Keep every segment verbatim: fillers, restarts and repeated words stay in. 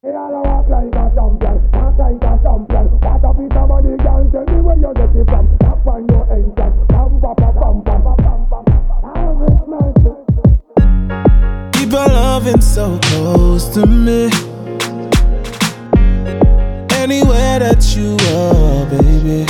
Hey, all I walk like a champion, talk like a champion. What a piece of money, girl, tell me where you get it from. Tap on your engine, pam pam pam pam pam pam pam. Keep your loving so close to me. Anywhere that you are, baby.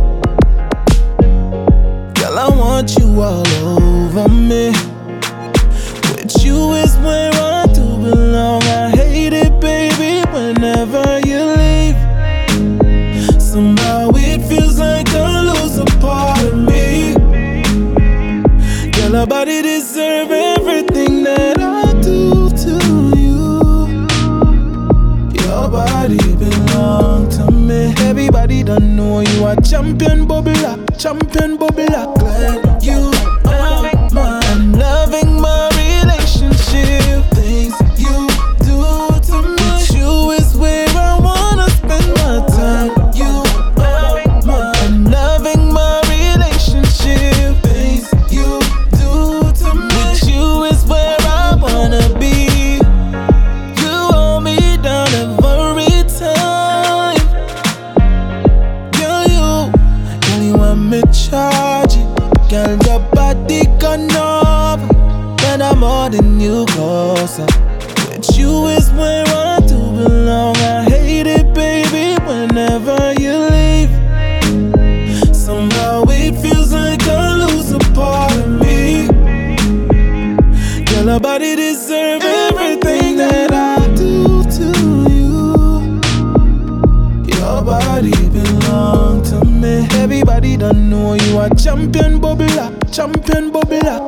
Girl, I want you all over me. With you is where I do belong. I hate it, baby, whenever you leave. Somehow it feels like I lose a part of me. Girl, our body deserve everything that I do to you. Your body belong to me. Everybody don't know you are champion bubble lock, champion bubble lock. Like you are mine. I'm loving my relationship. Things you do to me. With you is where I wanna spend my time. You are mine. I'm loving my relationship. Things you do to me. With you is where I wanna be. You hold me down every time. Girl, you, girl, you want me charge it. Girl, your body gone over. When I'm holding you closer. With you is where I do belong. I hate it, baby, whenever you leave. Somehow it feels like I lose a part of me. Girl, our body deserve everything that I do to you. Your body belong to me. Everybody don't know you are champion bubble lock, champion bubble lock.